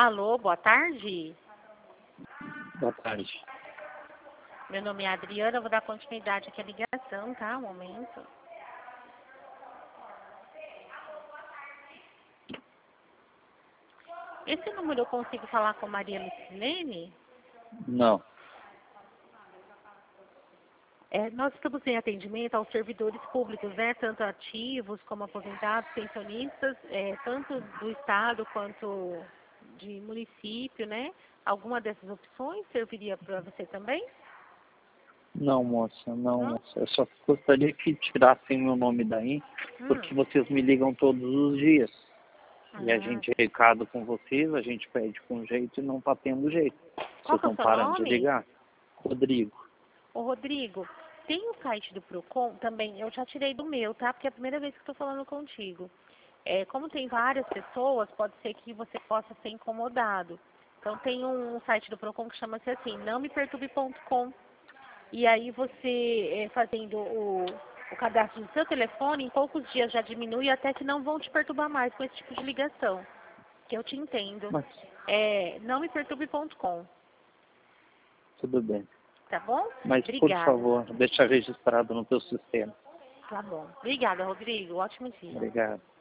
Alô, boa tarde. Boa tarde. Meu nome é Adriana, eu vou dar continuidade aqui à ligação, tá? Um momento. Esse número eu consigo falar com Maria Lucilene? Não. Nós estamos em atendimento aos servidores públicos, né? Tanto ativos como aposentados, pensionistas, tanto do Estado quanto de município, né? Alguma dessas opções serviria para você também? Não, moça, não, Não? moça. Eu só gostaria que tirassem meu nome daí, porque vocês me ligam todos os dias. E a Ah, gente recado com vocês, a gente pede com jeito e não tá tendo jeito. qual Vocês que é o não seu param de nome? ligar. Rodrigo. Ô, Rodrigo, tem o site do Procon também, eu já tirei do meu, tá? Porque é a primeira vez que estou falando contigo. Como tem várias pessoas, pode ser que você possa ser incomodado. Então tem um site do Procon que chama-se assim, nãomeperturbe.com. E aí você, fazendo o cadastro do seu telefone, em poucos dias já diminui até que não vão te perturbar mais com esse tipo de ligação. Que eu te entendo. Mas Nãomeperturbe.com, tudo bem. tá bom? Mas, por Obrigada. favor, deixa registrado no teu sistema. Tá bom. Obrigada, Rodrigo. Ótimo dia. Obrigado.